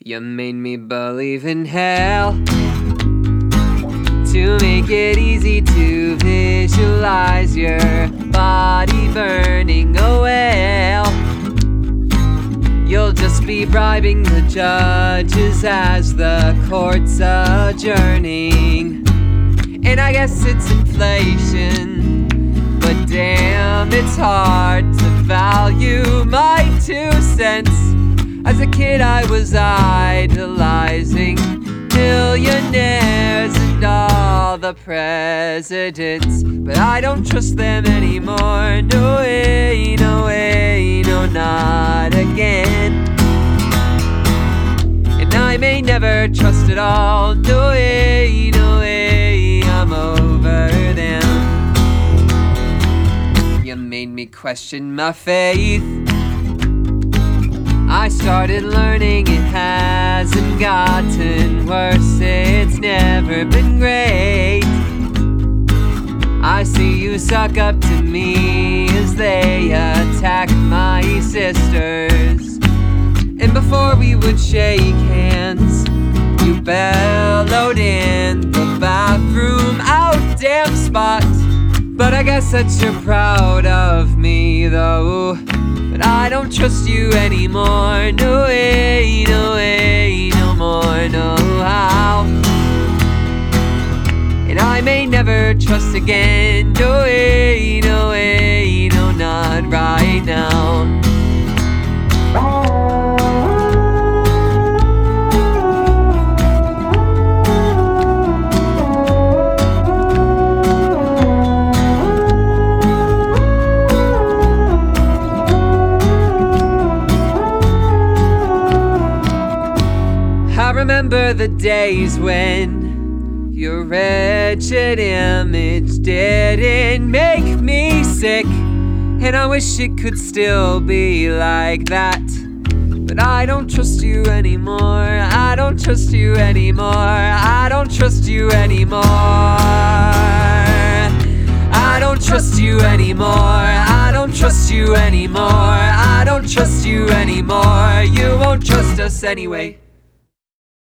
You made me believe in hell, to make it easy to visualize your body burning a well. You'll just be bribing the judges as the court's adjourning. And I guess it's inflation, but damn, it's hard to value my 2 cents. As a kid I was idolizing millionaires and all the presidents, but I don't trust them anymore. No way, no way, no, not again. And I may never trust at all. No way, no way, I'm over them. You made me question my faith. I started learning it hasn't gotten worse, it's never been great. I see you suck up to me as they attack my sisters. And before we would shake hands, you bellowed in the bathroom out damn spot. But I guess that you're proud of me though. But I don't trust you anymore. No way, no way, no more, no how. And I may never trust again. No way, no way, no, not right now. I remember the days when your wretched image didn't make me sick, and I wish it could still be like that. But I don't trust you anymore. I don't trust you anymore. I don't trust you anymore. I don't trust you anymore. I don't trust you anymore. I don't trust you anymore. You won't trust us anyway.